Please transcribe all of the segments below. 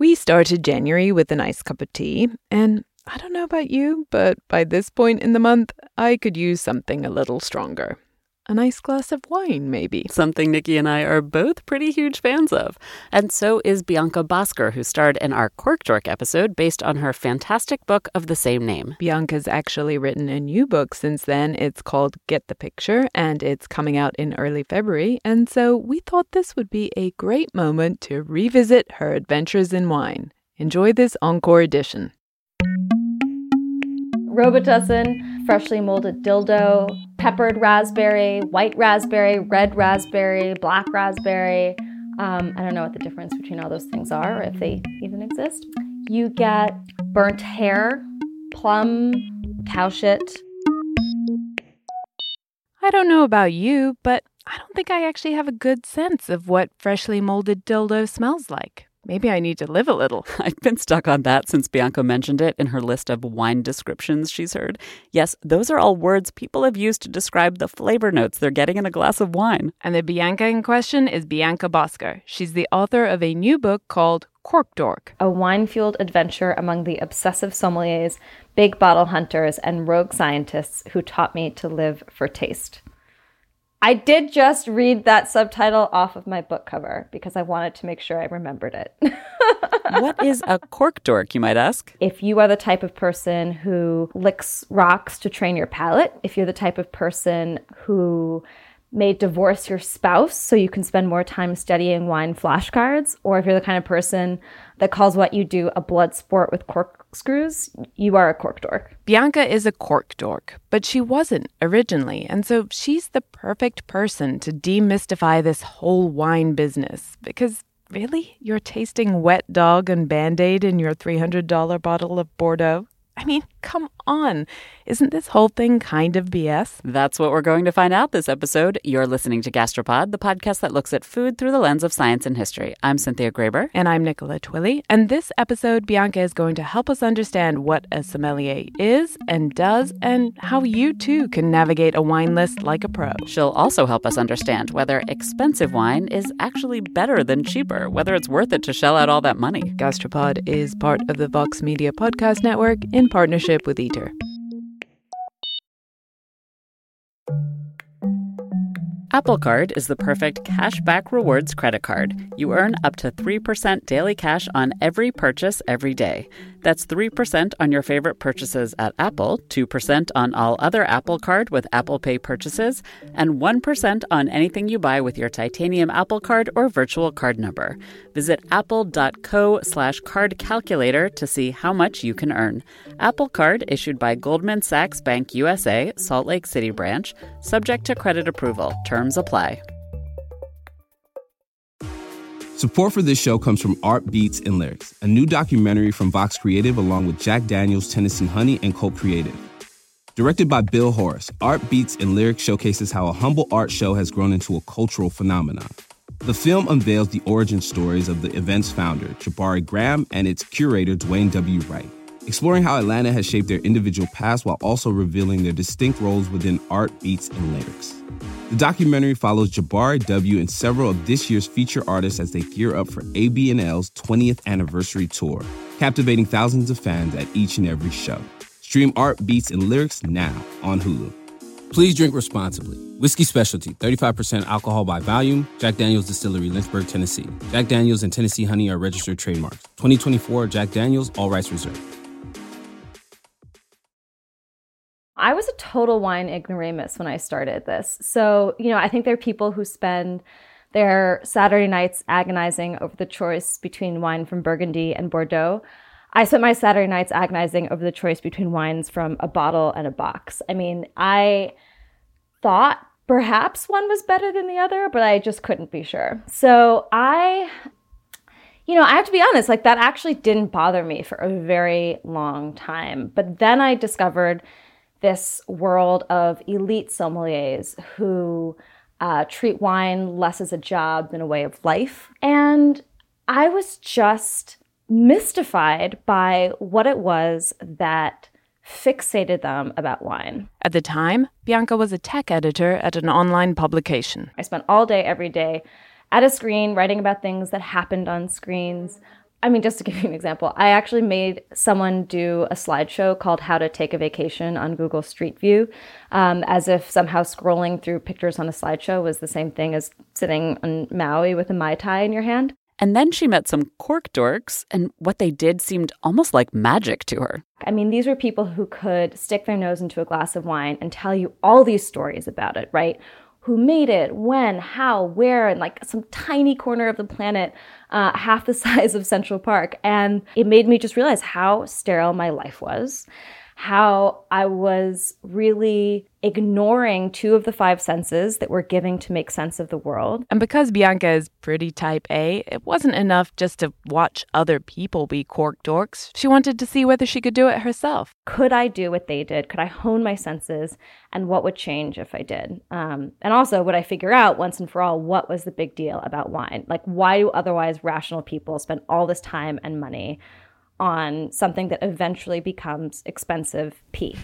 We started January with a nice cup of tea, and I don't know about you, but by this point in the month, I could use something a little stronger. A nice glass of wine, maybe. Something Nikki and I are both pretty huge fans of. And so is Bianca Bosker, who starred in our Cork Dork episode based on her fantastic book of the same name. Bianca's actually written a new book since then. It's called Get the Picture, and it's coming out in early February. And so we thought this would be a great moment to revisit her adventures in wine. Enjoy this encore edition. Robitussin, freshly molded dildo, peppered raspberry, white raspberry, red raspberry, black raspberry. I don't know what the difference between all those things are, or if they even exist. You get burnt hair, plum, cow shit. I don't know about you, but I don't think I actually have a good sense of what freshly molded dildo smells like. Maybe I need to live a little. I've been stuck on that since Bianca mentioned it in her list of wine descriptions she's heard. Yes, those are all words people have used to describe the flavor notes they're getting in a glass of wine. And the Bianca in question is Bianca Bosker. She's the author of a new book called Cork Dork, a wine-fueled adventure among the obsessive sommeliers, big bottle hunters, and rogue scientists who taught me to live for taste. I did just read that subtitle off of my book cover because I wanted to make sure I remembered it. What is a cork dork, you might ask? If you are the type of person who licks rocks to train your palate, if you're the type of person who may divorce your spouse so you can spend more time studying wine flashcards, or if you're the kind of person that calls what you do a blood sport with corkscrews, you are a cork dork. Bianca is a cork dork, but she wasn't originally, and so she's the perfect person to demystify this whole wine business. Because really, you're tasting wet dog and Band-Aid in your $300 bottle of Bordeaux? I mean, come on. Isn't this whole thing kind of BS? That's what we're going to find out this episode. You're listening to Gastropod, the podcast that looks at food through the lens of science and history. I'm Cynthia Graber. And I'm Nicola Twilley. And this episode, Bianca is going to help us understand what a sommelier is and does, and how you too can navigate a wine list like a pro. She'll also help us understand whether expensive wine is actually better than cheaper, whether it's worth it to shell out all that money. Gastropod is part of the Vox Media Podcast Network in partnership with Eater. Apple Card is the perfect cashback rewards credit card. You earn up to 3% daily cash on every purchase every day. That's 3% on your favorite purchases at Apple, 2% on all other Apple Card with Apple Pay purchases, and 1% on anything you buy with your titanium Apple Card or virtual card number. Visit apple.co/card calculator to see how much you can earn. Apple Card issued by Goldman Sachs Bank USA, Salt Lake City branch, subject to credit approval. Terms apply. Support for this show comes from Art Beats and Lyrics, a new documentary from Vox Creative along with Jack Daniel's Tennessee Honey and Colt Creative. Directed by Bill Horace, Art Beats and Lyrics showcases how a humble art show has grown into a cultural phenomenon. The film unveils the origin stories of the event's founder, Jabari Graham, and its curator, Dwayne W. Wright, exploring how Atlanta has shaped their individual past while also revealing their distinct roles within art, beats, and lyrics. The documentary follows Jabari W. and several of this year's feature artists as they gear up for AB&L's 20th anniversary tour, captivating thousands of fans at each and every show. Stream Art, Beats, and Lyrics now on Hulu. Please drink responsibly. Whiskey Specialty, 35% alcohol by volume. Jack Daniel's Distillery, Lynchburg, Tennessee. Jack Daniel's and Tennessee Honey are registered trademarks. 2024 Jack Daniel's, all rights reserved. I was a total wine ignoramus when I started this. So, I think there are people who spend their Saturday nights agonizing over the choice between wine from Burgundy and Bordeaux. I spent my Saturday nights agonizing over the choice between wines from a bottle and a box. I mean, I thought perhaps one was better than the other, but I just couldn't be sure. So I have to be honest, that actually didn't bother me for a very long time. But then I discovered this world of elite sommeliers who treat wine less as a job than a way of life. And I was just mystified by what it was that fixated them about wine. At the time, Bianca was a tech editor at an online publication. I spent all day, every day, at a screen, writing about things that happened on screens. I mean, just to give you an example, I actually made someone do a slideshow called How to Take a Vacation on Google Street View, as if somehow scrolling through pictures on a slideshow was the same thing as sitting on Maui with a Mai Tai in your hand. And then she met some cork dorks, and what they did seemed almost like magic to her. I mean, these were people who could stick their nose into a glass of wine and tell you all these stories about it, right? Who made it, when, how, where, in like some tiny corner of the planet, half the size of Central Park. And it made me just realize how sterile my life was, how I was really ignoring 2 of the 5 senses that we're giving to make sense of the world. And because Bianca is pretty type A, it wasn't enough just to watch other people be cork dorks. She wanted to see whether she could do it herself. Could I do what they did? Could I hone my senses? And what would change if I did? And also, would I figure out once and for all what was the big deal about wine? Like, why do otherwise rational people spend all this time and money on something that eventually becomes expensive pee?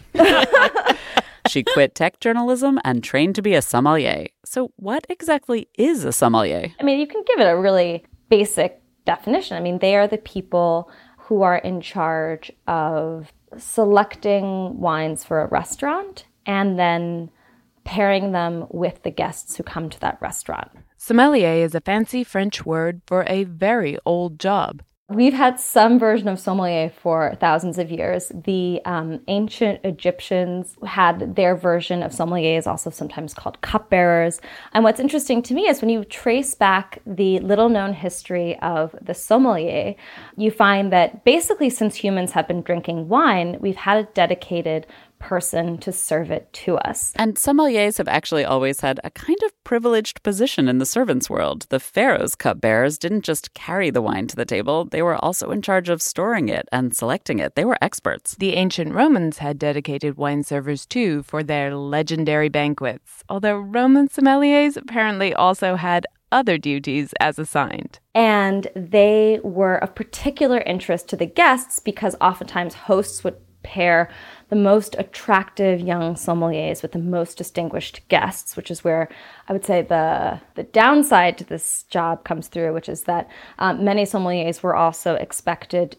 She quit tech journalism and trained to be a sommelier. So what exactly is a sommelier? I mean, you can give it a really basic definition. I mean, they are the people who are in charge of selecting wines for a restaurant and then pairing them with the guests who come to that restaurant. Sommelier is a fancy French word for a very old job. We've had some version of sommelier for thousands of years. The ancient Egyptians had their version of sommeliers, also sometimes called cupbearers. And what's interesting to me is when you trace back the little-known history of the sommelier, you find that basically since humans have been drinking wine, we've had a dedicated person to serve it to us. And sommeliers have actually always had a kind of privileged position in the servants' world. The pharaoh's cupbearers didn't just carry the wine to the table, they were also in charge of storing it and selecting it. They were experts. The ancient Romans had dedicated wine servers too for their legendary banquets, although Roman sommeliers apparently also had other duties as assigned. And they were of particular interest to the guests because oftentimes hosts would pair the most attractive young sommeliers with the most distinguished guests, which is where I would say the downside to this job comes through, which is that many sommeliers were also expected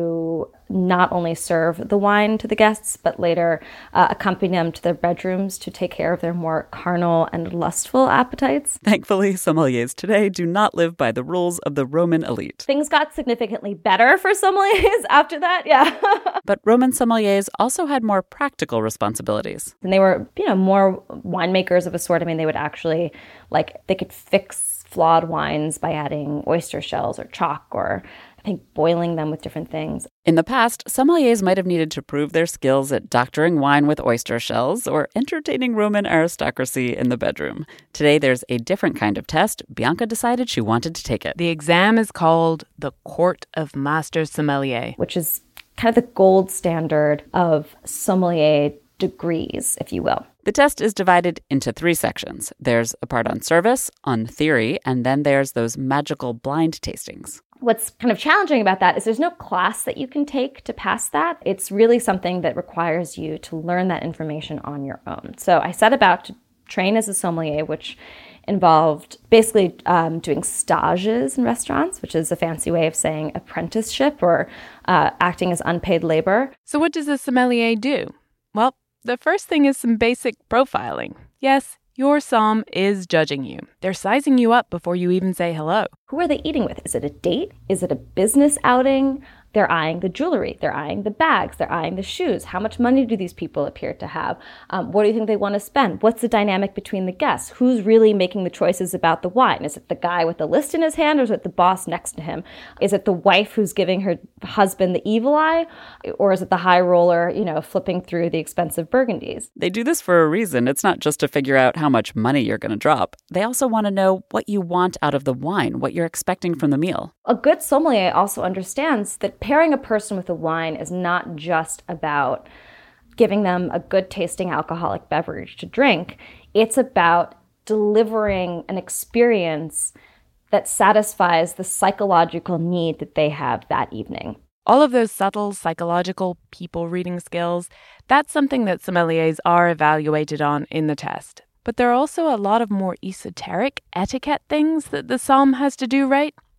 to not only serve the wine to the guests, but later accompany them to their bedrooms to take care of their more carnal and lustful appetites. Thankfully, sommeliers today do not live by the rules of the Roman elite. Things got significantly better for sommeliers after that, yeah. But Roman sommeliers also had more practical responsibilities. And they were, more winemakers of a sort. I mean, they would actually, they could fix flawed wines by adding oyster shells or chalk or, I think, boiling them with different things. In the past, sommeliers might have needed to prove their skills at doctoring wine with oyster shells or entertaining Roman aristocracy in the bedroom. Today, there's a different kind of test. Bianca decided she wanted to take it. The exam is called the Court of Master Sommelier, which is kind of the gold standard of sommelier degrees, if you will. The test is divided into 3 sections. There's a part on service, on theory, and then there's those magical blind tastings. What's kind of challenging about that is there's no class that you can take to pass that. It's really something that requires you to learn that information on your own. So I set about to train as a sommelier, which involved basically doing stages in restaurants, which is a fancy way of saying apprenticeship or acting as unpaid labor. So what does a sommelier do? Well, the first thing is some basic profiling. Yes, your somm is judging you. They're sizing you up before you even say hello. Who are they eating with? Is it a date? Is it a business outing? They're eyeing the jewelry. They're eyeing the bags. They're eyeing the shoes. How much money do these people appear to have? What do you think they want to spend? What's the dynamic between the guests? Who's really making the choices about the wine? Is it the guy with the list in his hand, or is it the boss next to him? Is it the wife who's giving her husband the evil eye? Or is it the high roller, flipping through the expensive Burgundies? They do this for a reason. It's not just to figure out how much money you're going to drop. They also want to know what you want out of the wine, what you're expecting from the meal. A good sommelier also understands that pairing a person with a wine is not just about giving them a good tasting alcoholic beverage to drink. It's about delivering an experience that satisfies the psychological need that they have that evening. All of those subtle psychological people reading skills, that's something that sommeliers are evaluated on in the test. But there are also a lot of more esoteric etiquette things that the somm has to do right.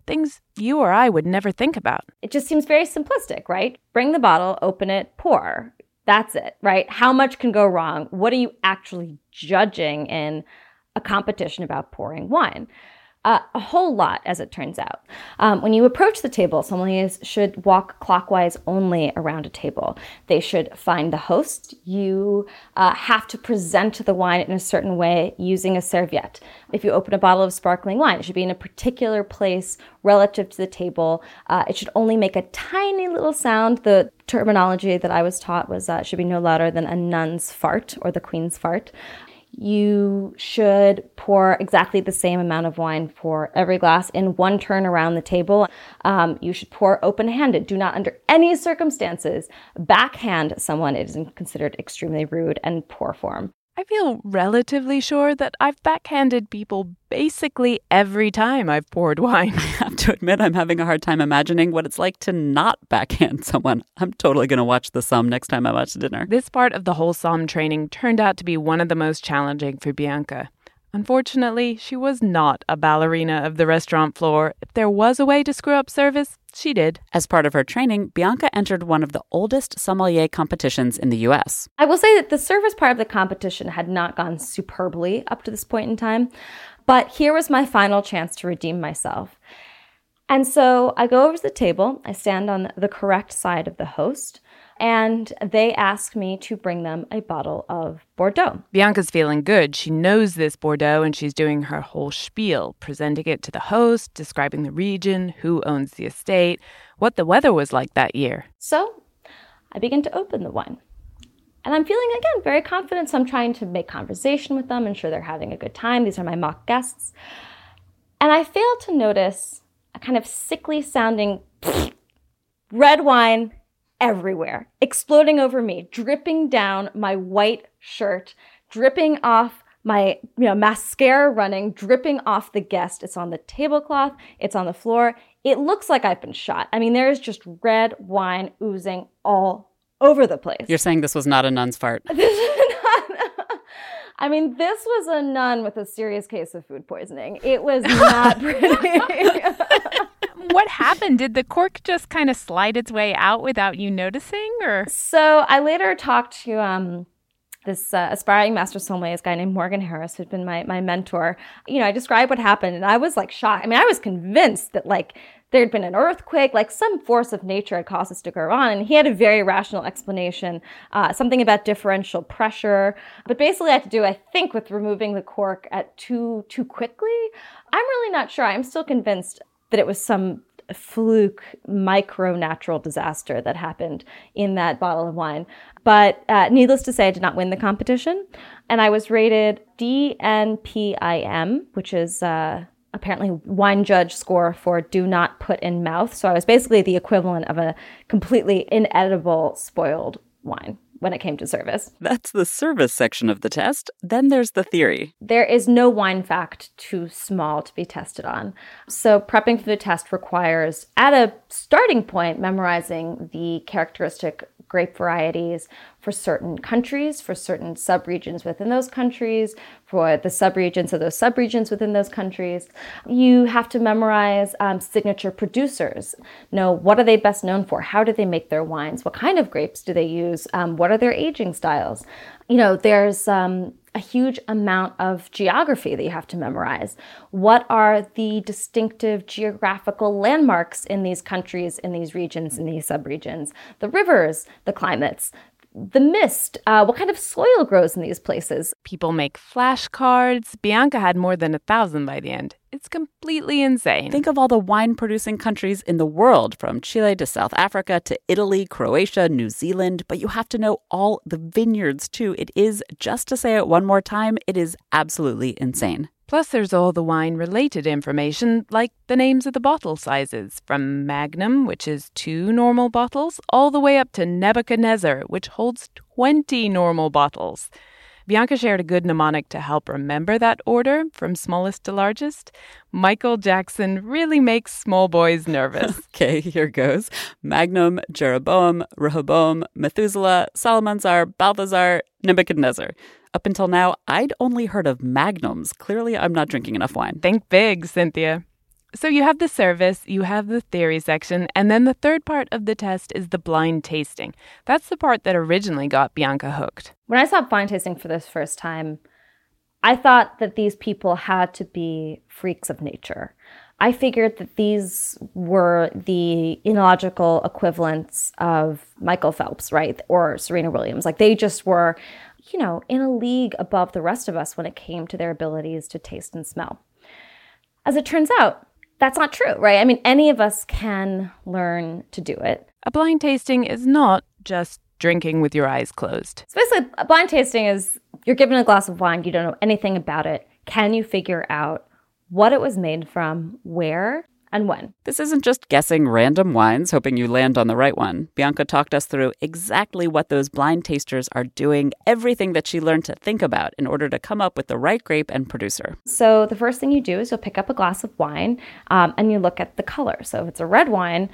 things you or I would never think about. It just seems very simplistic, right? Bring the bottle, open it, pour. That's it, right? How much can go wrong? What are you actually judging in a competition about pouring wine? A whole lot, as it turns out. When you approach the table, sommeliers should walk clockwise only around a table. They should find the host. You have to present the wine in a certain way using a serviette. If you open a bottle of sparkling wine, it should be in a particular place relative to the table. It should only make a tiny little sound. The terminology that I was taught was it should be no louder than a nun's fart or the queen's fart. You should pour exactly the same amount of wine for every glass in one turn around the table. You should pour open-handed. Do not, under any circumstances, backhand someone. It is considered extremely rude and poor form. I feel relatively sure that I've backhanded people basically every time I've poured wine. I have to admit, I'm having a hard time imagining what it's like to not backhand someone. I'm totally going to watch the Somme next time I'm out to dinner. This part of the whole Somme training turned out to be one of the most challenging for Bianca. Unfortunately, she was not a ballerina of the restaurant floor. If there was a way to screw up service, she did. As part of her training, Bianca entered one of the oldest sommelier competitions in the U.S. I will say that the service part of the competition had not gone superbly up to this point in time, but here was my final chance to redeem myself. And so I go over to the table, I stand on the correct side of the host, and they ask me to bring them a bottle of Bordeaux. Bianca's feeling good. She knows this Bordeaux, and she's doing her whole spiel, presenting it to the host, describing the region, who owns the estate, what the weather was like that year. So I begin to open the wine. And I'm feeling, again, very confident, so I'm trying to make conversation with them, ensure they're having a good time. These are my mock guests. And I fail to notice a kind of sickly-sounding red wine everywhere, exploding over me, dripping down my white shirt, dripping off my mascara running, dripping off the guest. It's on the tablecloth. It's on the floor. It looks like I've been shot. I mean, there is just red wine oozing all over the place. You're saying this was not a nun's fart? This was a nun with a serious case of food poisoning. It was not pretty. What happened? Did the cork just kind of slide its way out without you noticing? Or So I later talked to this aspiring master sommelier, this guy named Morgan Harris, who'd been my mentor. I described what happened, and I was shocked. I was convinced that there'd been an earthquake, some force of nature had caused this to go on. And he had a very rational explanation, something about differential pressure. But basically, I had to do, I think, with removing the cork at too quickly. I'm really not sure. I'm still convinced that it was some fluke micro-natural disaster that happened in that bottle of wine. But needless to say, I did not win the competition. And I was rated DNPIM, which is apparently wine judge score for do not put in mouth. So I was basically the equivalent of a completely inedible, spoiled wine when it came to service. That's the service section of the test. Then there's the theory. There is no wine fact too small to be tested on. So prepping for the test requires, at a starting point, memorizing the characteristic grape varieties for certain countries, for certain subregions within those countries, for the subregions of those subregions within those countries. You have to memorize signature producers. Know what are they best known for? How do they make their wines? What kind of grapes do they use? What are their aging styles? There's a huge amount of geography that you have to memorize. What are the distinctive geographical landmarks in these countries, in these regions, in these subregions? The rivers, the climates, the mist, what kind of soil grows in these places? People make flashcards. Bianca had more than 1,000 by the end. It's completely insane. Think of all the wine-producing countries in the world, from Chile to South Africa to Italy, Croatia, New Zealand. But you have to know all the vineyards, too. It is, just to say it one more time, it is absolutely insane. Plus, there's all the wine-related information, like the names of the bottle sizes, from Magnum, which is 2 normal bottles, all the way up to Nebuchadnezzar, which holds 20 normal bottles. Bianca shared a good mnemonic to help remember that order from smallest to largest. Michael Jackson really makes small boys nervous. Okay, here goes. Magnum, Jeroboam, Rehoboam, Methuselah, Salmanasar, Balthazar, Nebuchadnezzar. Up until now, I'd only heard of magnums. Clearly, I'm not drinking enough wine. Think big, Cynthia. So you have the service, you have the theory section, and then the third part of the test is the blind tasting. That's the part that originally got Bianca hooked. When I saw blind tasting for this first time, I thought that these people had to be freaks of nature. I figured that these were the analogical equivalents of Michael Phelps, right? Or Serena Williams. Like they just were, in a league above the rest of us when it came to their abilities to taste and smell. As it turns out, that's not true, right? I mean, any of us can learn to do it. A blind tasting is not just drinking with your eyes closed. So basically, a blind tasting is you're given a glass of wine, you don't know anything about it. Can you figure out what it was made from, where, and when? This isn't just guessing random wines, hoping you land on the right one. Bianca talked us through exactly what those blind tasters are doing, everything that she learned to think about in order to come up with the right grape and producer. So the first thing you do is you'll pick up a glass of wine and you look at the color. So if it's a red wine,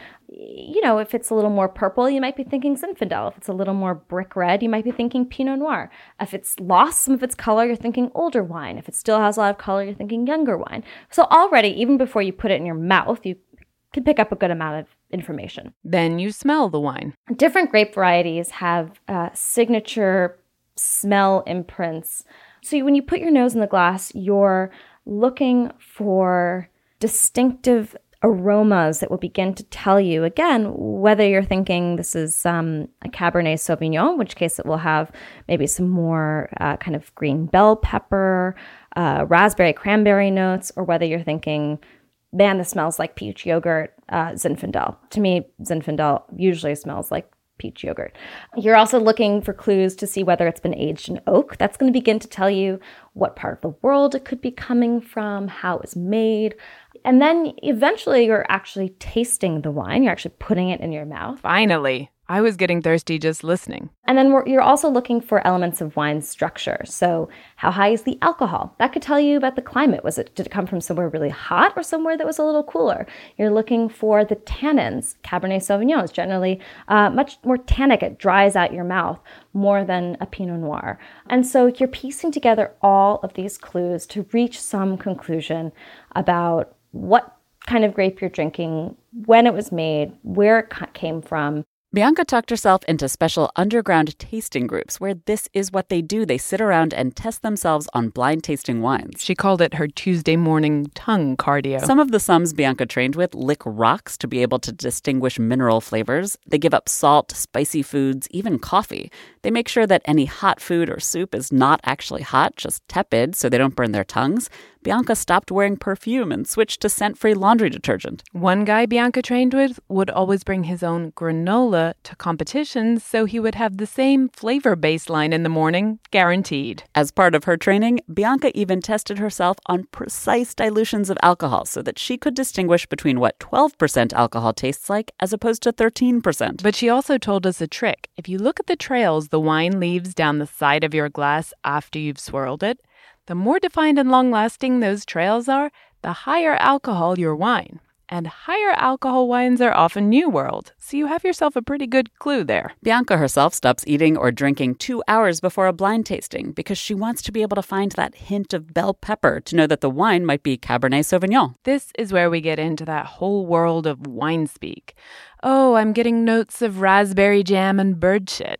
if it's a little more purple, you might be thinking Zinfandel. If it's a little more brick red, you might be thinking Pinot Noir. If it's lost some of its color, you're thinking older wine. If it still has a lot of color, you're thinking younger wine. So already, even before you put it in your mouth, you can pick up a good amount of information. Then you smell the wine. Different grape varieties have signature smell imprints. So when you put your nose in the glass, you're looking for distinctive aromas that will begin to tell you, again, whether you're thinking this is a Cabernet Sauvignon, in which case it will have maybe some more kind of green bell pepper, raspberry, cranberry notes, or whether you're thinking, man, this smells like peach yogurt, Zinfandel. To me, Zinfandel usually smells like peach yogurt. You're also looking for clues to see whether it's been aged in oak. That's going to begin to tell you what part of the world it could be coming from, how it was made. And then eventually you're actually tasting the wine. You're actually putting it in your mouth. Finally. I was getting thirsty just listening. And then you're also looking for elements of wine structure. So how high is the alcohol? That could tell you about the climate. Did it come from somewhere really hot or somewhere that was a little cooler? You're looking for the tannins. Cabernet Sauvignon is generally much more tannic. It dries out your mouth more than a Pinot Noir. And so you're piecing together all of these clues to reach some conclusion about what kind of grape you're drinking, when it was made, where it came from. Bianca talked herself into special underground tasting groups where this is what they do. They sit around and test themselves on blind tasting wines. She called it her Tuesday morning tongue cardio. Some of the sums Bianca trained with lick rocks to be able to distinguish mineral flavors. They give up salt, spicy foods, even coffee. They make sure that any hot food or soup is not actually hot, just tepid, so they don't burn their tongues. Bianca stopped wearing perfume and switched to scent-free laundry detergent. One guy Bianca trained with would always bring his own granola to competitions, so he would have the same flavor baseline in the morning, guaranteed. As part of her training, Bianca even tested herself on precise dilutions of alcohol so that she could distinguish between what 12% alcohol tastes like as opposed to 13%. But she also told us a trick. If you look at the trails the wine leaves down the side of your glass after you've swirled it, the more defined and long-lasting those trails are, the higher alcohol your wine. And higher alcohol wines are often New World, so you have yourself a pretty good clue there. Bianca herself stops eating or drinking 2 hours before a blind tasting because she wants to be able to find that hint of bell pepper to know that the wine might be Cabernet Sauvignon. This is where we get into that whole world of wine speak. Oh, I'm getting notes of raspberry jam and bird shit,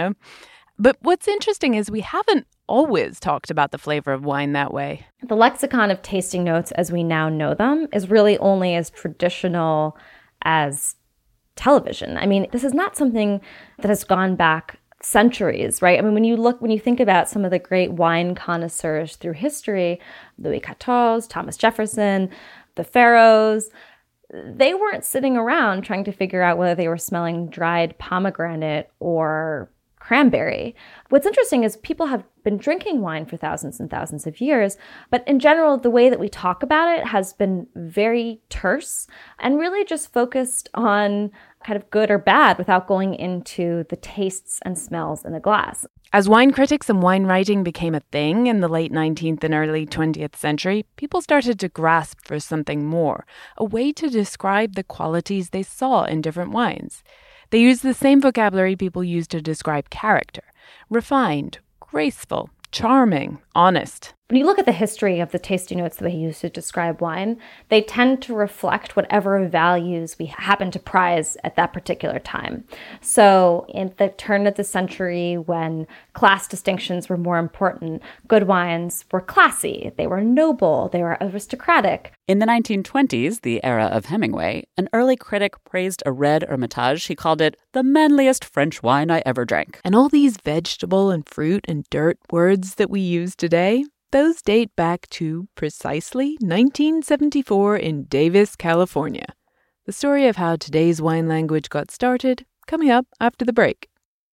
But what's interesting is we haven't always talked about the flavor of wine that way. The lexicon of tasting notes as we now know them is really only as traditional as television. I mean, this is not something that has gone back centuries, right? I mean, when you think about some of the great wine connoisseurs through history, Louis XIV, Thomas Jefferson, the pharaohs, they weren't sitting around trying to figure out whether they were smelling dried pomegranate or cranberry. What's interesting is people have been drinking wine for thousands and thousands of years, but in general, the way that we talk about it has been very terse and really just focused on kind of good or bad without going into the tastes and smells in a glass. As wine critics and wine writing became a thing in the late 19th and early 20th century, people started to grasp for something more, a way to describe the qualities they saw in different wines. They used the same vocabulary people use to describe character: refined, graceful, charming, honest. When you look at the history of the tasting notes that we use to describe wine, they tend to reflect whatever values we happen to prize at that particular time. So in the turn of the century, when class distinctions were more important, good wines were classy, they were noble, they were aristocratic. In the 1920s, the era of Hemingway, an early critic praised a red Hermitage. He called it the manliest French wine I ever drank. And all these vegetable and fruit and dirt words that we use today, those date back to precisely 1974 in Davis, California. The story of how today's wine language got started, coming up after the break.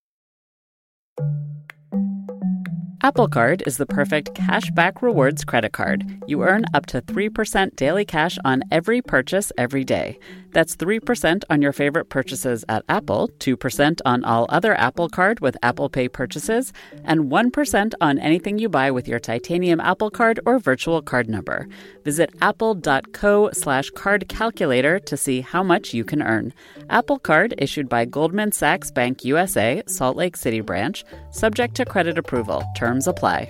Apple Card is the perfect cashback rewards credit card. You earn up to 3% daily cash on every purchase every day. That's 3% on your favorite purchases at Apple, 2% on all other Apple Card with Apple Pay purchases, and 1% on anything you buy with your titanium Apple Card or virtual card number. Visit apple.co/card calculator to see how much you can earn. Apple Card issued by Goldman Sachs Bank USA, Salt Lake City branch, subject to credit approval. Terms apply.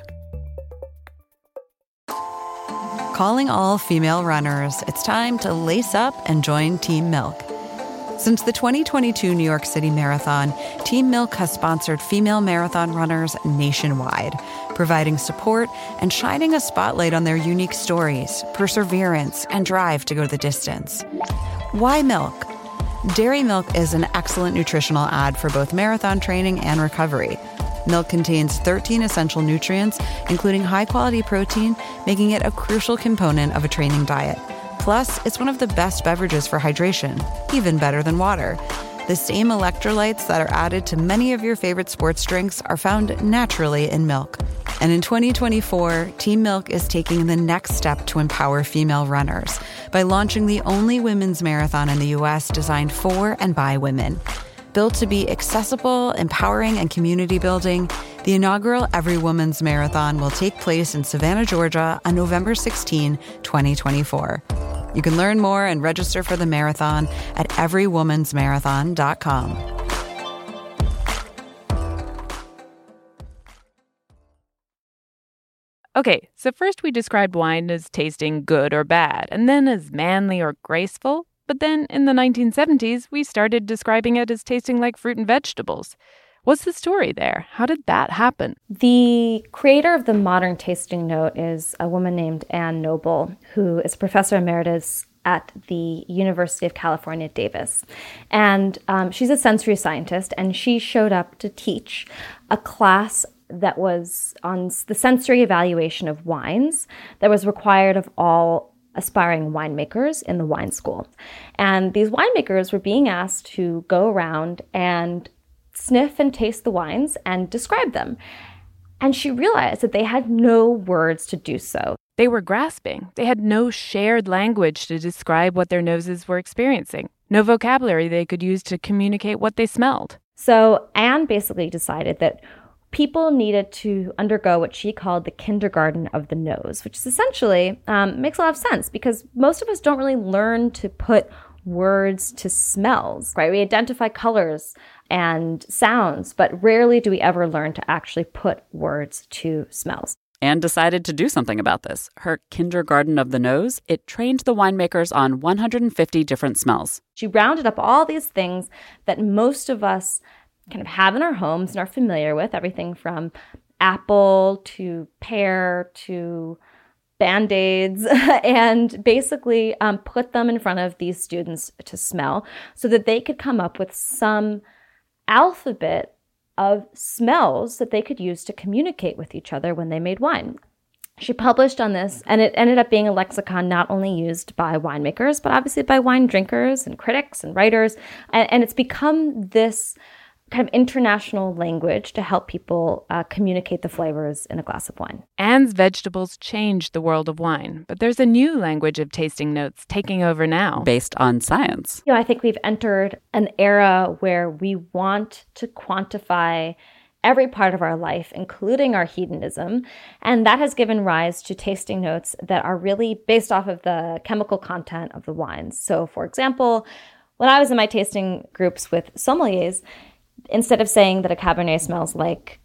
Calling all female runners, it's time to lace up and join Team Milk. Since the 2022 New York City Marathon, Team Milk has sponsored female marathon runners nationwide, providing support and shining a spotlight on their unique stories, perseverance, and drive to go the distance. Why milk? Dairy milk is an excellent nutritional add for both marathon training and recovery. Milk contains 13 essential nutrients, including high-quality protein, making it a crucial component of a training diet. Plus, it's one of the best beverages for hydration, even better than water. The same electrolytes that are added to many of your favorite sports drinks are found naturally in milk. And in 2024, Team Milk is taking the next step to empower female runners by launching the only women's marathon in the U.S. designed for and by women. Built to be accessible, empowering, and community building, the inaugural Every Woman's Marathon will take place in Savannah, Georgia on November 16, 2024. You can learn more and register for the marathon at everywomansmarathon.com. Okay, so first we described wine as tasting good or bad, and then as manly or graceful. But then in the 1970s, we started describing it as tasting like fruit and vegetables. What's the story there? How did that happen? The creator of the modern tasting note is a woman named Anne Noble, who is professor emeritus at the University of California, Davis. And she's a sensory scientist, and she showed up to teach a class that was on the sensory evaluation of wines that was required of all aspiring winemakers in the wine school. And these winemakers were being asked to go around and sniff and taste the wines and describe them. And she realized that they had no words to do so. They were grasping. They had no shared language to describe what their noses were experiencing, no vocabulary they could use to communicate what they smelled. So Anne basically decided that people needed to undergo what she called the kindergarten of the nose, which is essentially makes a lot of sense because most of us don't really learn to put words to smells, right? We identify colors and sounds, but rarely do we ever learn to actually put words to smells. Anne decided to do something about this. Her kindergarten of the nose, it trained the winemakers on 150 different smells. She rounded up all these things that most of us kind of have in our homes and are familiar with, everything from apple to pear to Band-Aids, and basically put them in front of these students to smell so that they could come up with some alphabet of smells that they could use to communicate with each other when they made wine. She published on this, and it ended up being a lexicon not only used by winemakers, but obviously by wine drinkers and critics and writers, and it's become this kind of international language to help people communicate the flavors in a glass of wine. Anne's vegetables changed the world of wine, but there's a new language of tasting notes taking over now. Based on science. I think we've entered an era where we want to quantify every part of our life, including our hedonism, and that has given rise to tasting notes that are really based off of the chemical content of the wines. So, for example, when I was in my tasting groups with sommeliers, instead of saying that a Cabernet smells like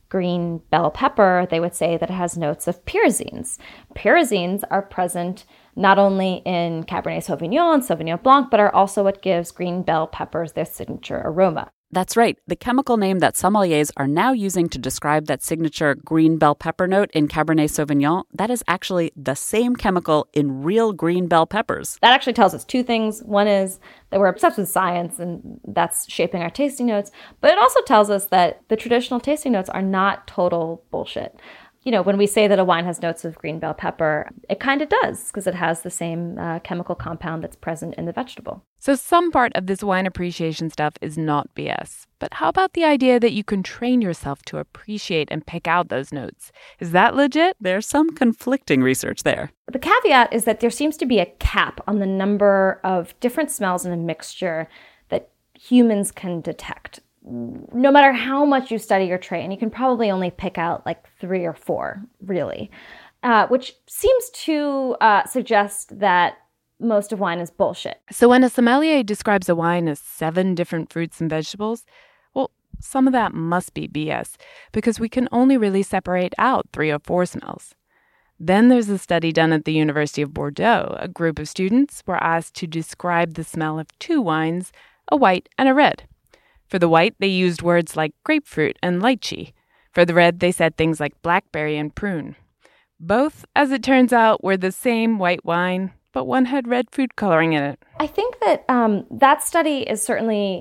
green bell pepper, they would say that it has notes of pyrazines. Pyrazines are present not only in Cabernet Sauvignon and Sauvignon Blanc, but are also what gives green bell peppers their signature aroma. That's right. The chemical name that sommeliers are now using to describe that signature green bell pepper note in Cabernet Sauvignon, that is actually the same chemical in real green bell peppers. That actually tells us two things. One is that we're obsessed with science and that's shaping our tasting notes. But it also tells us that the traditional tasting notes are not total bullshit. You know, when we say that a wine has notes of green bell pepper, it kind of does because it has the same chemical compound that's present in the vegetable. So some part of this wine appreciation stuff is not BS. But how about the idea that you can train yourself to appreciate and pick out those notes? Is that legit? There's some conflicting research there. The caveat is that there seems to be a cap on the number of different smells in a mixture that humans can detect. No matter how much you study or train, you can probably only pick out like 3 or 4, really, which seems to suggest that most of wine is bullshit. So when a sommelier describes a wine as 7 different fruits and vegetables, well, some of that must be BS, because we can only really separate out 3 or 4 smells. Then there's a study done at the University of Bordeaux. A group of students were asked to describe the smell of 2 wines, a white and a red. For the white, they used words like grapefruit and lychee. For the red, they said things like blackberry and prune. Both, as it turns out, were the same white wine, but one had red food coloring in it. I think that that study is certainly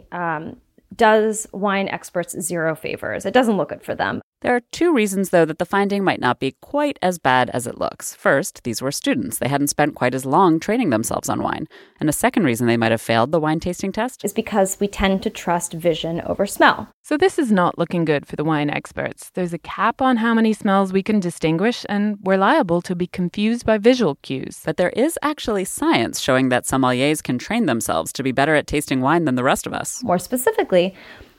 does wine experts zero favors. It doesn't look good for them. There are 2 reasons, though, that the finding might not be quite as bad as it looks. First, these were students. They hadn't spent quite as long training themselves on wine. And a second reason they might have failed the wine tasting test is because we tend to trust vision over smell. So this is not looking good for the wine experts. There's a cap on how many smells we can distinguish, and we're liable to be confused by visual cues. But there is actually science showing that sommeliers can train themselves to be better at tasting wine than the rest of us. More specifically,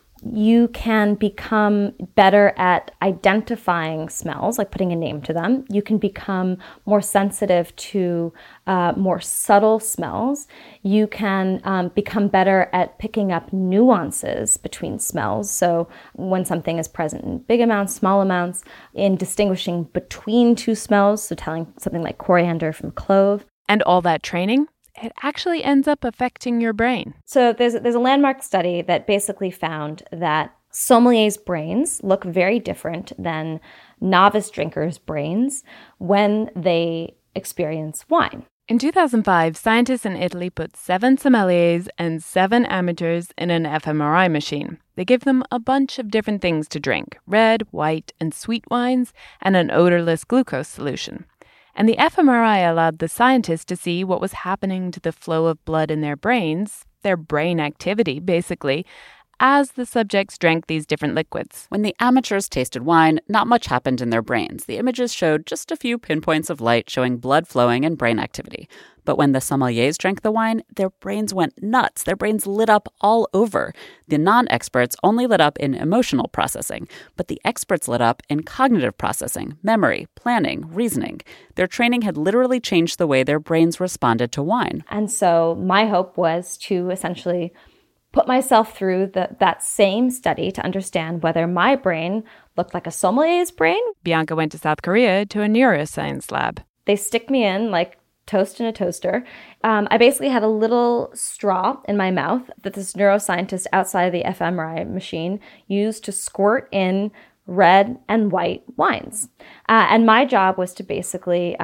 you can become better at identifying smells, like putting a name to them. You can become more sensitive to more subtle smells. You can become better at picking up nuances between smells. So when something is present in big amounts, small amounts, in distinguishing between 2 smells, so telling something like coriander from clove. And all that training, it actually ends up affecting your brain. So there's a landmark study that basically found that sommeliers' brains look very different than novice drinkers' brains when they experience wine. In 2005, scientists in Italy put 7 sommeliers and 7 amateurs in an fMRI machine. They gave them a bunch of different things to drink: red, white, and sweet wines, and an odorless glucose solution. And the fMRI allowed the scientists to see what was happening to the flow of blood in their brains, their brain activity, basically, as the subjects drank these different liquids. When the amateurs tasted wine, not much happened in their brains. The images showed just a few pinpoints of light showing blood flowing and brain activity. But when the sommeliers drank the wine, their brains went nuts. Their brains lit up all over. The non-experts only lit up in emotional processing, but the experts lit up in cognitive processing, memory, planning, reasoning. Their training had literally changed the way their brains responded to wine. And so my hope was to essentially put myself through that same study to understand whether my brain looked like a sommelier's brain. Bianca went to South Korea to a neuroscience lab. They stick me in like toast in a toaster. I basically had a little straw in my mouth that this neuroscientist outside of the fMRI machine used to squirt in red and white wines. And my job was to basically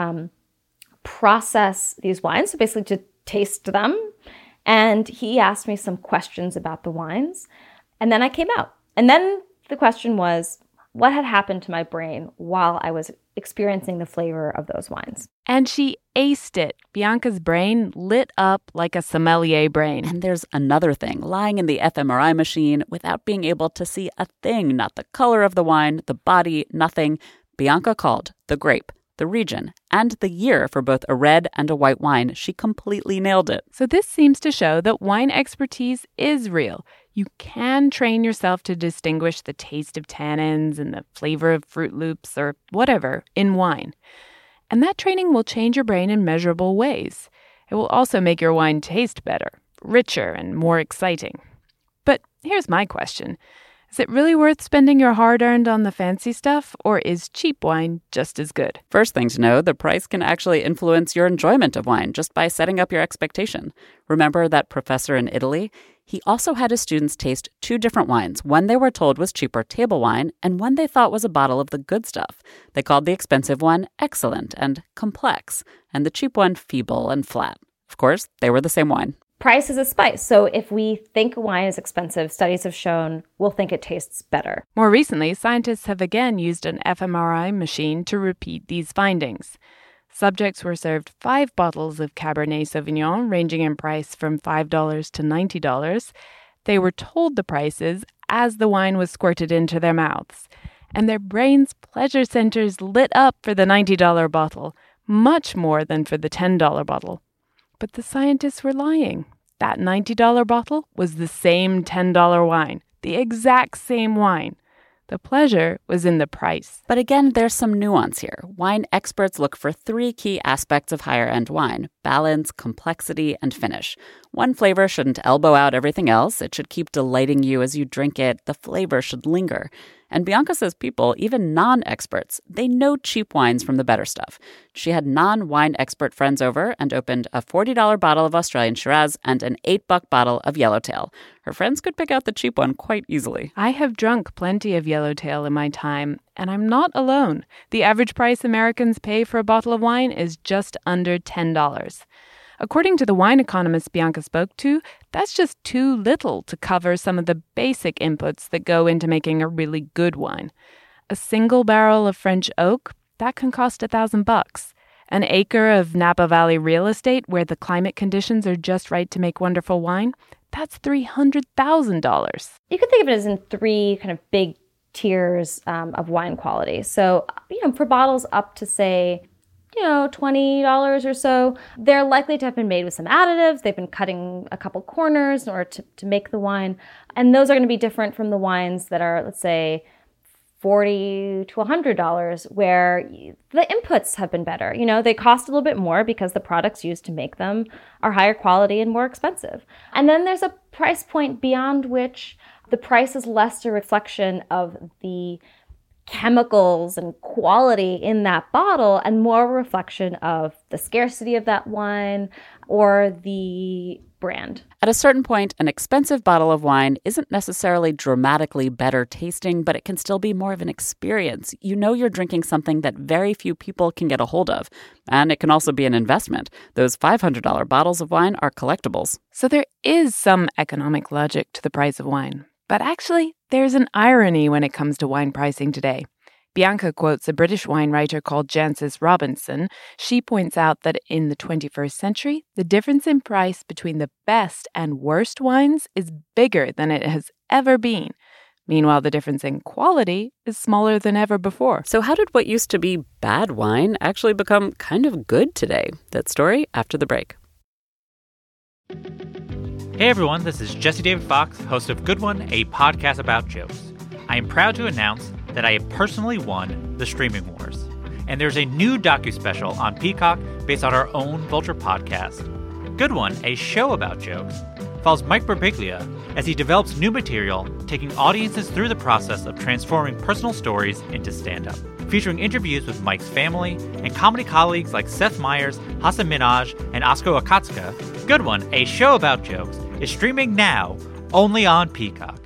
process these wines, so basically to taste them. And he asked me some questions about the wines, and then I came out. And then the question was, what had happened to my brain while I was experiencing the flavor of those wines? And she aced it. Bianca's brain lit up like a sommelier brain. And there's another thing. Lying in the fMRI machine without being able to see a thing, not the color of the wine, the body, nothing, Bianca called the grape, the region, and the year for both a red and a white wine. She completely nailed it. So this seems to show that wine expertise is real. You can train yourself to distinguish the taste of tannins and the flavor of Fruit Loops or whatever in wine. And that training will change your brain in measurable ways. It will also make your wine taste better, richer, and more exciting. But here's my question. Is it really worth spending your hard-earned on the fancy stuff, or is cheap wine just as good? First thing to know, the price can actually influence your enjoyment of wine just by setting up your expectation. Remember that professor in Italy? He also had his students taste two different wines. One they were told was cheaper table wine, and one they thought was a bottle of the good stuff. They called the expensive one excellent and complex, and the cheap one feeble and flat. Of course, they were the same wine. Price is a spice. So if we think wine is expensive, studies have shown we'll think it tastes better. More recently, scientists have again used an fMRI machine to repeat these findings. Subjects were served 5 bottles of Cabernet Sauvignon, ranging in price from $5 to $90. They were told the prices as the wine was squirted into their mouths. And their brains' pleasure centers lit up for the $90 bottle, much more than for the $10 bottle. But the scientists were lying. That $90 bottle was the same $10 wine, the exact same wine. The pleasure was in the price. But again, there's some nuance here. Wine experts look for 3 key aspects of higher-end wine: balance, complexity, and finish. One flavor shouldn't elbow out everything else. It should keep delighting you as you drink it. The flavor should linger. And Bianca says people, even non-experts, they know cheap wines from the better stuff. She had non-wine expert friends over and opened a $40 bottle of Australian Shiraz and an $8 bottle of Yellowtail. Her friends could pick out the cheap one quite easily. I have drunk plenty of Yellowtail in my time, and I'm not alone. The average price Americans pay for a bottle of wine is just under $10. According to the wine economist Bianca spoke to, that's just too little to cover some of the basic inputs that go into making a really good wine. A single barrel of French oak, that can cost $1,000. An acre of Napa Valley real estate where the climate conditions are just right to make wonderful wine, that's $300,000. You could think of it as in 3 kind of big tiers of wine quality. So, for bottles up to, say, $20 or so, they're likely to have been made with some additives. They've been cutting a couple corners in order to make the wine. And those are going to be different from the wines that are, let's say, $40 to $100, where the inputs have been better. They cost a little bit more because the products used to make them are higher quality and more expensive. And then there's a price point beyond which the price is less a reflection of the chemicals and quality in that bottle and more a reflection of the scarcity of that wine or the brand. At a certain point, an expensive bottle of wine isn't necessarily dramatically better tasting, but it can still be more of an experience. You know you're drinking something that very few people can get a hold of. And it can also be an investment. Those $500 bottles of wine are collectibles. So there is some economic logic to the price of wine. But actually, there's an irony when it comes to wine pricing today. Bianca quotes a British wine writer called Jancis Robinson. She points out that in the 21st century, the difference in price between the best and worst wines is bigger than it has ever been. Meanwhile, the difference in quality is smaller than ever before. So how did what used to be bad wine actually become kind of good today? That story after the break. Hey everyone, this is Jesse David Fox, host of Good One, a podcast about jokes. I am proud to announce that I have personally won the Streaming Wars. And there's a new docu-special on Peacock based on our own Vulture podcast. Good One, a show about jokes, follows Mike Birbiglia as he develops new material, taking audiences through the process of transforming personal stories into stand-up. Featuring interviews with Mike's family and comedy colleagues like Seth Meyers, Hasan Minhaj, and Oskar Akatsuka, Good One, a show about jokes, is streaming now only on Peacock.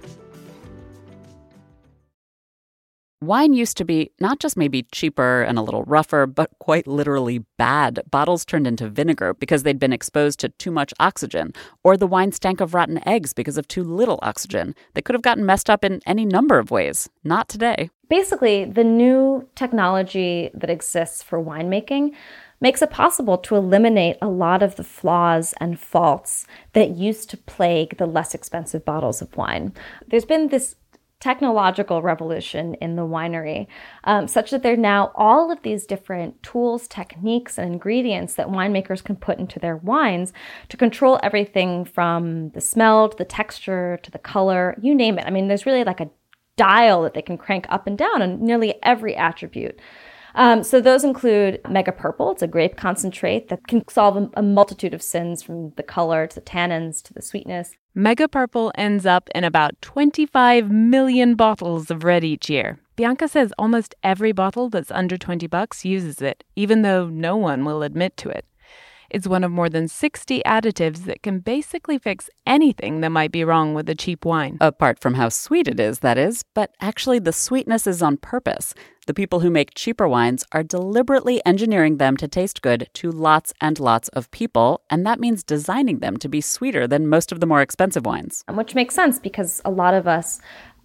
Wine used to be not just maybe cheaper and a little rougher, but quite literally bad. Bottles turned into vinegar because they'd been exposed to too much oxygen, or the wine stank of rotten eggs because of too little oxygen. They could have gotten messed up in any number of ways. Not today. Basically, the new technology that exists for winemaking makes it possible to eliminate a lot of the flaws and faults that used to plague the less expensive bottles of wine. There's been this technological revolution in the winery, such that there are now all of these different tools, techniques, and ingredients that winemakers can put into their wines to control everything from the smell to the texture to the color, you name it. I mean, there's really like a dial that they can crank up and down on nearly every attribute. So those include Mega Purple. It's a grape concentrate that can solve a multitude of sins, from the color to the tannins to the sweetness. Mega Purple ends up in about 25 million bottles of red each year. Bianca says almost every bottle that's under $20 uses it, even though no one will admit to it. It's one of more than 60 additives that can basically fix anything that might be wrong with a cheap wine. Apart from how sweet it is, that is, but actually the sweetness is on purpose. The people who make cheaper wines are deliberately engineering them to taste good to lots and lots of people, and that means designing them to be sweeter than most of the more expensive wines. Which makes sense because a lot of us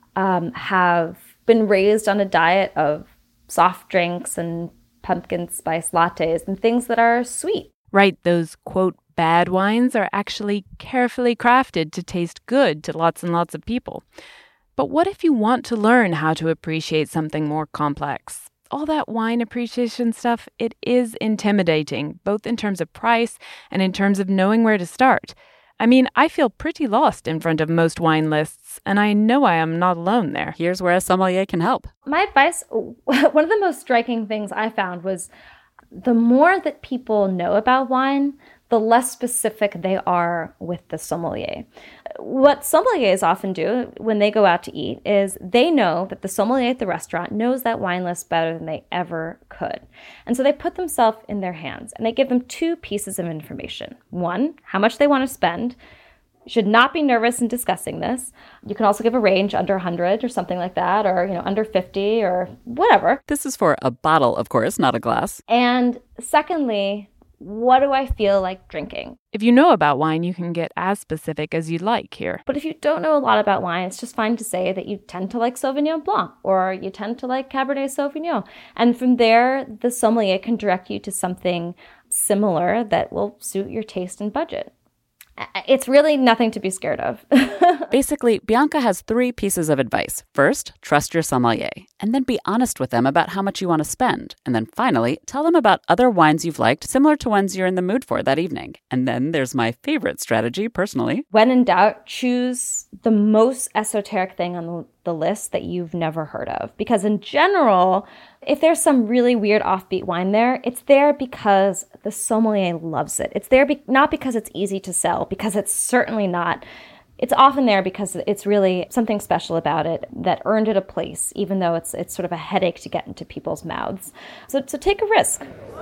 have been raised on a diet of soft drinks and pumpkin spice lattes and things that are sweet. Right, those, quote, bad wines are actually carefully crafted to taste good to lots and lots of people. But what if you want to learn how to appreciate something more complex? All that wine appreciation stuff, it is intimidating, both in terms of price and in terms of knowing where to start. I mean, I feel pretty lost in front of most wine lists, and I know I am not alone there. Here's where a sommelier can help. My advice, one of the most striking things I found was the more that people know about wine, the less specific they are with the sommelier. What sommeliers often do when they go out to eat is they know that the sommelier at the restaurant knows that wine list better than they ever could. And so they put themselves in their hands and they give them two pieces of information. One, how much they want to spend. You should not be nervous in discussing this. You can also give a range under 100 or something like that, or under 50 or whatever. This is for a bottle, of course, not a glass. And secondly, what do I feel like drinking? If you know about wine, you can get as specific as you'd like here. But if you don't know a lot about wine, it's just fine to say that you tend to like Sauvignon Blanc or you tend to like Cabernet Sauvignon. And from there, the sommelier can direct you to something similar that will suit your taste and budget. It's really nothing to be scared of. Basically, Bianca has 3 pieces of advice. First, trust your sommelier, and then be honest with them about how much you want to spend. And then finally, tell them about other wines you've liked, similar to ones you're in the mood for that evening. And then there's my favorite strategy, personally. When in doubt, choose the most esoteric thing on the list that you've never heard of. Because in general, if there's some really weird offbeat wine there, it's there because the sommelier loves it. It's there not because it's easy to sell, because it's certainly not. It's often there because it's really something special about it that earned it a place, even though it's sort of a headache to get into people's mouths. So take a risk.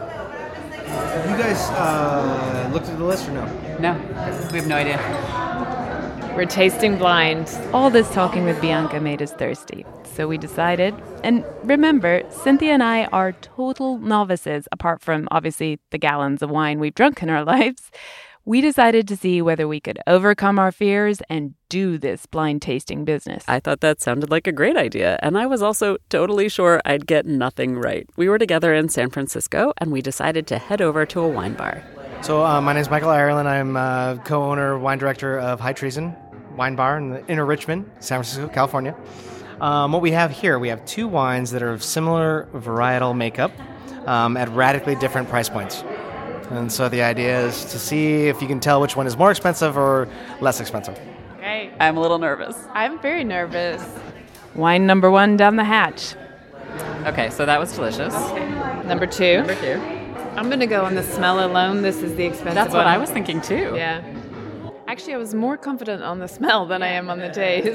Have you guys looked at the list or no? No, we have no idea. We're tasting blind. All this talking with Bianca made us thirsty. So we decided, and remember, Cynthia and I are total novices, apart from, obviously, the gallons of wine we've drunk in our lives. We decided to see whether we could overcome our fears and do this blind tasting business. I thought that sounded like a great idea, and I was also totally sure I'd get nothing right. We were together in San Francisco, and we decided to head over to a wine bar. So my name is Michael Ireland. I'm co-owner, wine director of High Treason Wine Bar in the Inner Richmond, San Francisco, California. What we have here, we have 2 wines that are of similar varietal makeup at radically different price points. And so the idea is to see if you can tell which one is more expensive or less expensive. Okay. I'm a little nervous. I'm very nervous. Wine number 1 down the hatch. Okay, so that was delicious. Number 2. Number 2. I'm going to go on the smell alone. This is the expensive That's what one. I was thinking, too. Yeah. Actually, I was more confident on the smell than I am on the taste.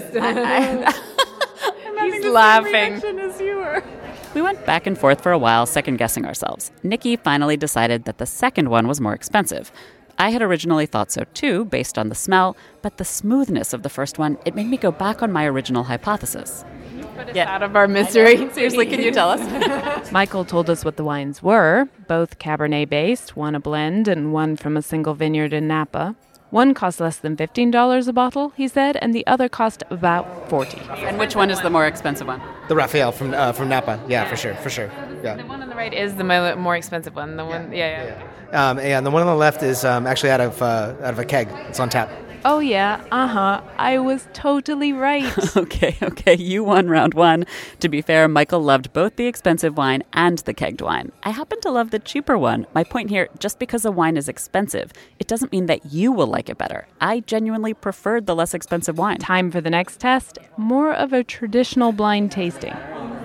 He's laughing. As you were. We went back and forth for a while, second-guessing ourselves. Nikki finally decided that the second one was more expensive. I had originally thought so too, based on the smell, but the smoothness of the first one, it made me go back on my original hypothesis. Put us out of our misery. Seriously, can you tell us? Michael told us what the wines were, both Cabernet-based, one a blend and one from a single vineyard in Napa. One cost less than $15 a bottle, he said, and the other cost about $40. And which one is the more expensive one? The Raphael from Napa. Yeah, for sure. Yeah. The one on the right is the more expensive one. The one, yeah. And the one on the left is actually out of a keg. It's on tap. Oh, yeah, I was totally right. Okay, you won round 1. To be fair, Michael loved both the expensive wine and the kegged wine. I happen to love the cheaper one. My point here, just because a wine is expensive, it doesn't mean that you will like it better. I genuinely preferred the less expensive wine. Time for the next test, more of a traditional blind tasting.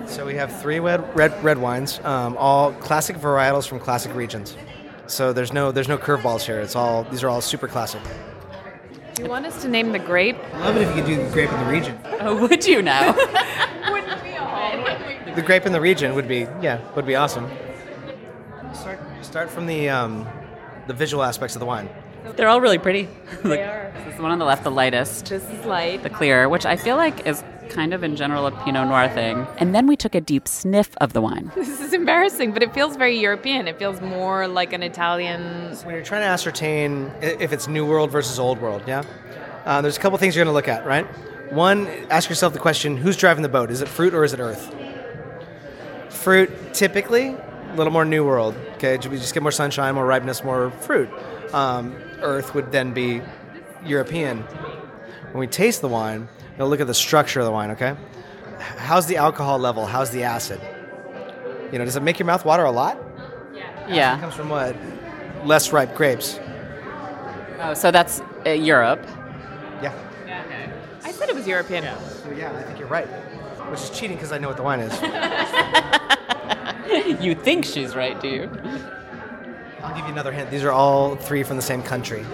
So we have three red wines, all classic varietals from classic regions. So there's no curveballs here. These are all super classic. Do you want us to name the grape? I love it if you could do the grape in the region. Oh, would you now? Wouldn't we all? The grape in the region would be awesome. Start from the visual aspects of the wine. They're all really pretty. They are. This is the one on the left, the lightest. This is light. The clear, which I feel like is kind of in general a Pinot Noir thing. And then we took a deep sniff of the wine. This is embarrassing, but it feels very European. It feels more like an Italian. When you're trying to ascertain if it's New World versus Old World, yeah? There's a couple things you're going to look at, right? One, ask yourself the question, who's driving the boat? Is it fruit or is it earth? Fruit, typically, a little more New World. Okay, we just get more sunshine, more ripeness, more fruit. Earth would then be European. When we taste the wine, you'll look at the structure of the wine, okay? How's the alcohol level? How's the acid? Does it make your mouth water a lot? Yeah. Acid comes from what? Less ripe grapes. Oh, so that's Europe. Yeah. I said it was European. So yeah, I think you're right. Which is cheating because I know what the wine is. You think she's right, do you? I'll give you another hint. These are all three from the same country.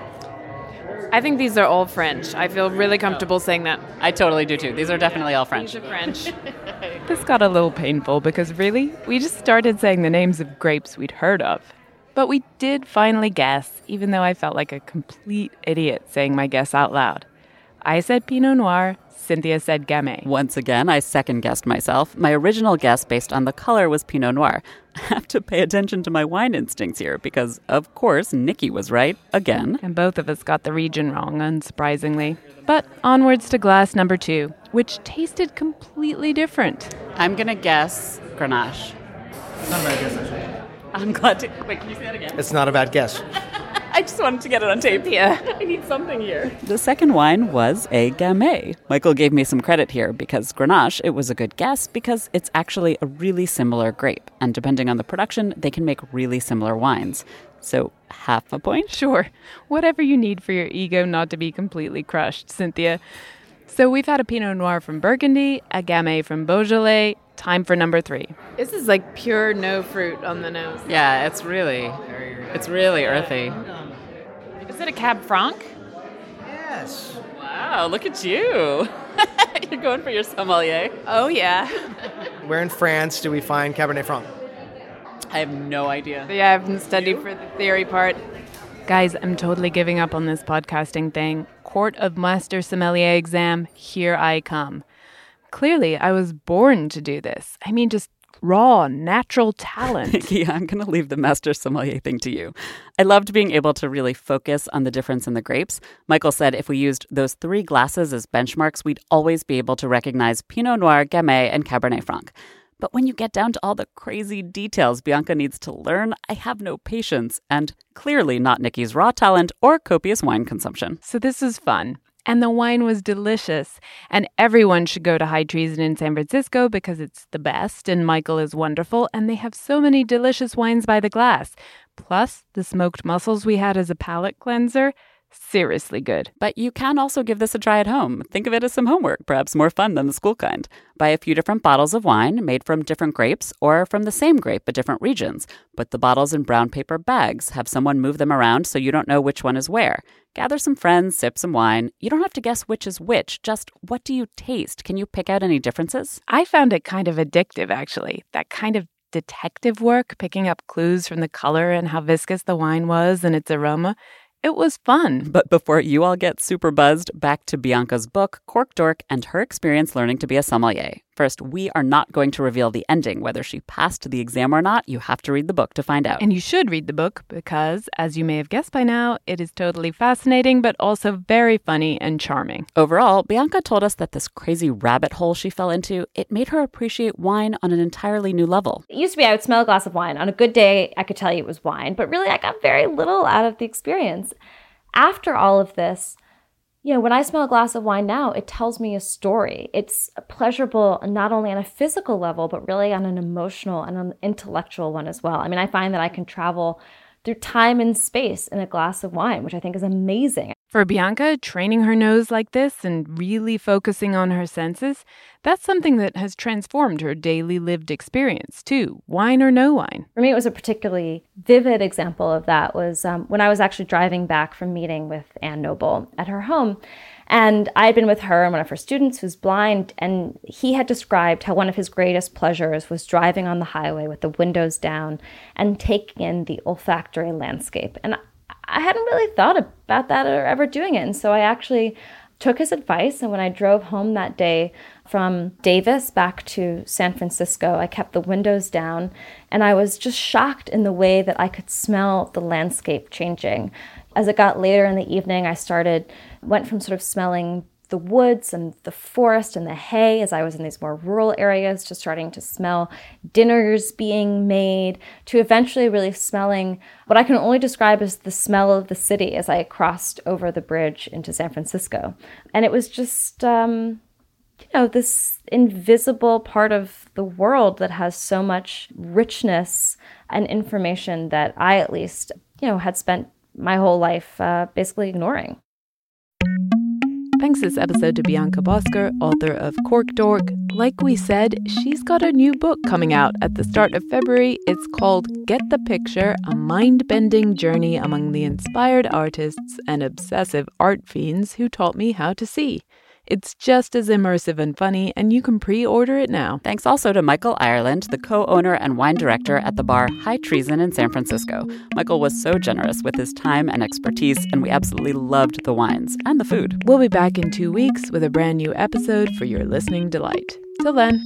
I think these are all French. I feel really comfortable saying that. I totally do too. These are definitely all French. These are French. This got a little painful because really, we just started saying the names of grapes we'd heard of. But we did finally guess, even though I felt like a complete idiot saying my guess out loud. I said Pinot Noir, Cynthia said Gamay. Once again, I second-guessed myself. My original guess based on the color was Pinot Noir. I have to pay attention to my wine instincts here because, of course, Nikki was right again. And both of us got the region wrong, unsurprisingly. But onwards to glass number 2, which tasted completely different. I'm going to guess Grenache. It's not a bad guess, actually. I'm glad to... Wait, can you say that again? It's not a bad guess. I just wanted to get it on tape. Yeah. I need something here. The second wine was a Gamay. Michael gave me some credit here because Grenache, it was a good guess because it's actually a really similar grape. And depending on the production, they can make really similar wines. So, half a point? Sure. Whatever you need for your ego not to be completely crushed, Cynthia. So we've had a Pinot Noir from Burgundy, a Gamay from Beaujolais. Time for number 3. This is like pure no fruit on the nose. Yeah, it's really earthy. Is it a Cab Franc? Yes. Wow, look at you. You're going for your sommelier. Oh, yeah. Where in France do we find Cabernet Franc? I have no idea. Yeah, I haven't studied for the theory part. Guys, I'm totally giving up on this podcasting thing. Court of Master Sommelier exam, here I come. Clearly, I was born to do this. I mean, just raw, natural talent. Yeah, I'm going to leave the master sommelier thing to you. I loved being able to really focus on the difference in the grapes. Michael said if we used those 3 glasses as benchmarks, we'd always be able to recognize Pinot Noir, Gamay, and Cabernet Franc. But when you get down to all the crazy details Bianca needs to learn, I have no patience, and clearly not Nikki's raw talent or copious wine consumption. So this was fun. And the wine was delicious. And everyone should go to High Treason in San Francisco because it's the best and Michael is wonderful and they have so many delicious wines by the glass. Plus, the smoked mussels we had as a palate cleanser, seriously good. But you can also give this a try at home. Think of it as some homework, perhaps more fun than the school kind. Buy a few different bottles of wine made from different grapes or from the same grape but different regions. Put the bottles in brown paper bags. Have someone move them around so you don't know which one is where. Gather some friends, sip some wine. You don't have to guess which is which. Just what do you taste? Can you pick out any differences? I found it kind of addictive, actually. That kind of detective work, picking up clues from the color and how viscous the wine was and its aroma. It was fun. But before you all get super buzzed, back to Bianca's book, Cork Dork, and her experience learning to be a sommelier. First, we are not going to reveal the ending. Whether she passed the exam or not, you have to read the book to find out. And you should read the book because, as you may have guessed by now, it is totally fascinating, but also very funny and charming. Overall, Bianca told us that this crazy rabbit hole she fell into, it made her appreciate wine on an entirely new level. It used to be I would smell a glass of wine. On a good day, I could tell you it was wine, but really I got very little out of the experience. After all of this, when I smell a glass of wine now, it tells me a story. It's pleasurable not only on a physical level, but really on an emotional and an intellectual one as well. I mean, I find that I can travel through time and space in a glass of wine, which I think is amazing. For Bianca, training her nose like this and really focusing on her senses, that's something that has transformed her daily lived experience, too, wine or no wine. For me, it was a particularly vivid example of that was when I was actually driving back from meeting with Anne Noble at her home. And I had been with her and one of her students who's blind, and he had described how one of his greatest pleasures was driving on the highway with the windows down and taking in the olfactory landscape. And I hadn't really thought about that or ever doing it. And so I actually took his advice. And when I drove home that day from Davis back to San Francisco, I kept the windows down. And I was just shocked in the way that I could smell the landscape changing. As it got later in the evening, I went from sort of smelling the woods and the forest and the hay as I was in these more rural areas to starting to smell dinners being made, to eventually really smelling what I can only describe as the smell of the city as I crossed over the bridge into San Francisco. And it was just, this invisible part of the world that has so much richness and information that I at least, had spent my whole life basically ignoring. Thanks this episode to Bianca Bosker, author of Cork Dork. Like we said, she's got a new book coming out at the start of February. It's called Get the Picture, a mind-bending journey among the inspired artists and obsessive art fiends who taught me how to see. It's just as immersive and funny, and you can pre-order it now. Thanks also to Michael Ireland, the co-owner and wine director at the bar High Treason in San Francisco. Michael was so generous with his time and expertise, and we absolutely loved the wines and the food. We'll be back in 2 weeks with a brand new episode for your listening delight. Till then.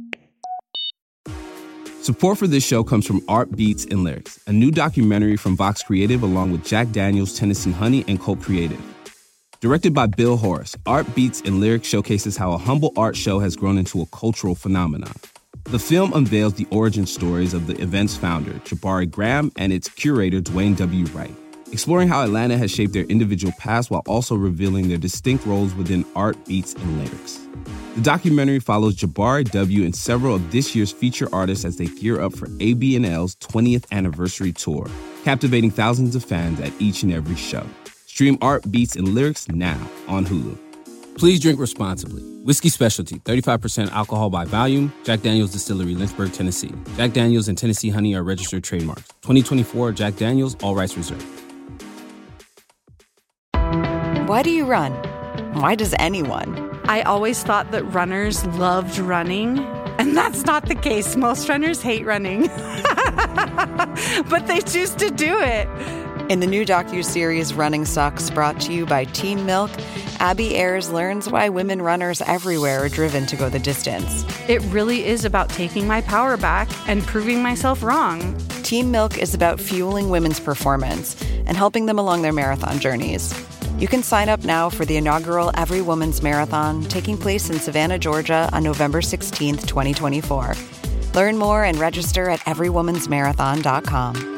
Support for this show comes from Art Beats and Lyrics, a new documentary from Vox Creative along with Jack Daniels, Tennessee Honey, and Colt Creative. Directed by Bill Horace, Art Beats and Lyrics showcases how a humble art show has grown into a cultural phenomenon. The film unveils the origin stories of the event's founder, Jabari Graham, and its curator, Dwayne W. Wright, exploring how Atlanta has shaped their individual past while also revealing their distinct roles within art, beats, and lyrics. The documentary follows Jabari W. and several of this year's feature artists as they gear up for AB&L's 20th anniversary tour, captivating thousands of fans at each and every show. Stream Art, Beats, and Lyrics now on Hulu. Please drink responsibly. Whiskey Specialty, 35% alcohol by volume. Jack Daniel's Distillery, Lynchburg, Tennessee. Jack Daniel's and Tennessee Honey are registered trademarks. 2024 Jack Daniel's, all rights reserved. Why do you run? Why does anyone? I always thought that runners loved running, and that's not the case. Most runners hate running, but they choose to do it. In the new docuseries Running Sucks, brought to you by Team Milk, Abby Ayers learns why women runners everywhere are driven to go the distance. It really is about taking my power back and proving myself wrong. Team Milk is about fueling women's performance and helping them along their marathon journeys. You can sign up now for the inaugural Every Woman's Marathon taking place in Savannah, Georgia on November 16th, 2024. Learn more and register at everywomansmarathon.com.